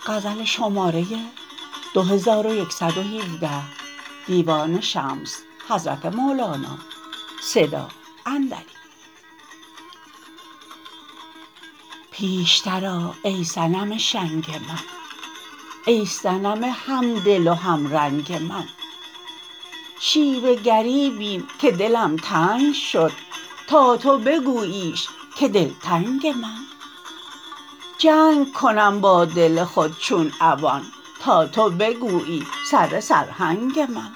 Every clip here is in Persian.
پیشتر آ ای صنم شنگ من ای صنم همدل و همرنگ من شیوه گری بین که دلم تنگ شد تا تو بگوییش که دلتنگ من جنگ کنم با دل خود چون عوان تا تو بگویی سره سرهنگ من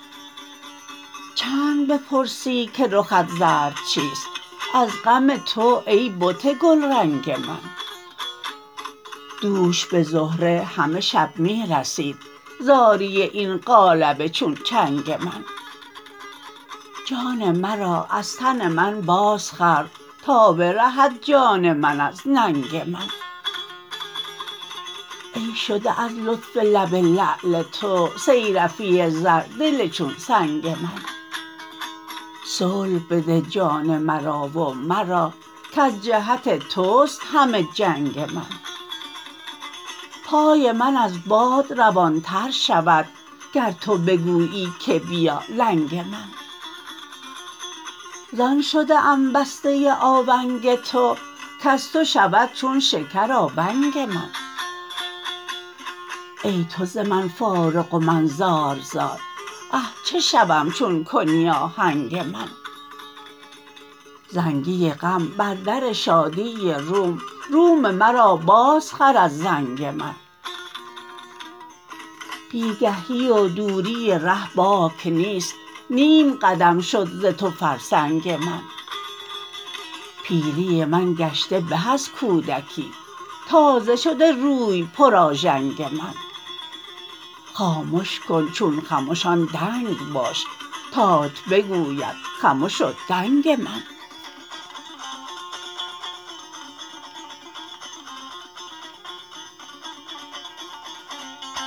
چند بپرسی که رخت زرد چیست از غم تو ای بت گلرنگ من دوش به زهره همه شب می رسید زاری این قالب چون چنگ من جان مرا از تن من بازخر تا برهد جان من از ننگ من ای شده از لطف لب لعل تو صیرفی زر دل چون سنگ من صلح بده جان مرا و مرا کز جهت توست همه جنگ من پای من از باد روانتر شود گر تو بگویی که بیا لنگ من زان شده ام بسته آونگ تو کز تو شود چون شکر آونگ من ای تو ز من فارغ و من زار زار اه چه شوم چون کنی آهنگ من زنگی غم بر در شادی روم روم مرا بازخر از زنگ من بیگهی و دوری ره باک نیست نیم قدم شد ز تو فرسنگ من پیری من گشته به از کودکی تازه شده روی پرآژنگ من خامش کن چون خمشان دنگ باش تات بگوید خمش و دنگ من